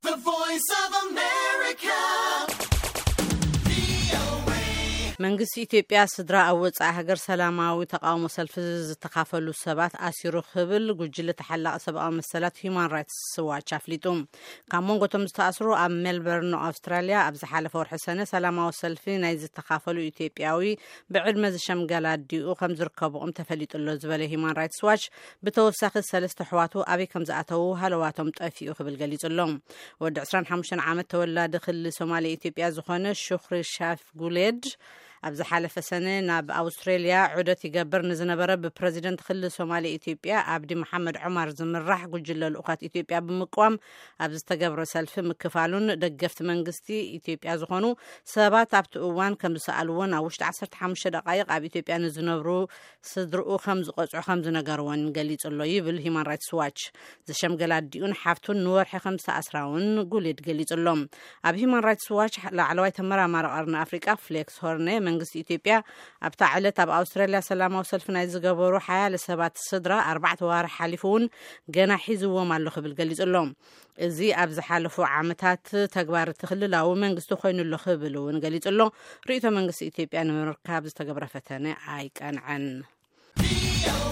The Voice of America. መንግስት ኢትዮጵያ ስድራ አወጻ ሀገር ሰላማዊ ተቃውሞ ሰልፍ ዝተካፈሉ ሰባት አሲሩ ክብል ጉጅለ ተሐላቀ ሰብአዊ መሰላት ሂዩማን ራይትስ ዋች አፍሊጡ ካብ መንጎቶም ዝተኣስሩ ኣብ ሜልበርን አውስትራሊያ ኣብ ዝሓለፈ ወርሒ ሰነ ሰላማዊ ሰልፊ ናይ ዝተካፈሉ ኢትዮጵያዊ ብዕድመ ዝሸምገላ ዲኡ ከም ዝርከብኦም ተፈሊጡሎ ዝበለ ሂዩማን ራይትስ ዋች ብተወሳኺ ሰለስተ ኣሕዋቱ ኣበይ ከም ዝኣተው ሃለዋቶም ጠፊኡ ክብል ገሊጹሎም ወዲ 25 ዓመት ተወላዲ ክልል ሶማሌ ኢትዮጵያ ዝኾነ ሹክሪ ሻፍ ጉሌድ ኣብ ዝሓለፈ ሰነ ናብ ኣውስትራሊያ ዑደት ይገብር ንዝነበረ ብፕሬዚደንት ክልል ሶማሌ ኢትዮጵያ ኣብዲ መሐመድ ዑማር ዝምራሕ ጉጅለ ልኡኻት ኢትዮጵያ ብምቋም ኣብ ዝተገብረ ሰልፊ ምክፋሉን ደገፍቲ መንግስቲ ኢትዮጵያ ዝኾኑ ሰባት ኣብቲ እዋን ከም ዝሰኣልዎን ኣብ ውሽጢ 15 ደቃይቕ ኣብ ኢትዮጵያ ንዝነብሩ ስድርኡ ከም ዝቆፅዑ ከም ዝነገርዎን ገሊጹሎ ይብል ሂዩማን ራይትስ ዋች ዝሸምገላ ዲኡን ሓፍቱን ንወርሒ ከም ዝተኣስራውን ጉሌድ ገሊጹሎም ኣብ ሂዩማን ራይትስ ዋች ላዕለዋይ ተመራማሪ ቀርኒ ኣፍሪቃ ፍሌክስ ሆርነ መንግስቲ ኢትዮጵያ ኣብታ ዕለት ኣብ ኣውስትራሊያ ሰላማዊ ሰልፊ ናይ ዝገበሩ ሓያለ ሰባት ስድራ 4 ዋር ሓሊፉውን ገና ሒዝዎም ኣሎ ክብል ገሊጹሎም እዚ ኣብ ዝሓለፉ ዓመታት ተግባር ትክልላዊ መንግስቲ ኮይኑሎ ክብል እውን ገሊጹሎ ርእይቶ መንግስቲ ኢትዮጵያ ንምርካብ ዝተገብረ ፈተነ ኣይቀንዐን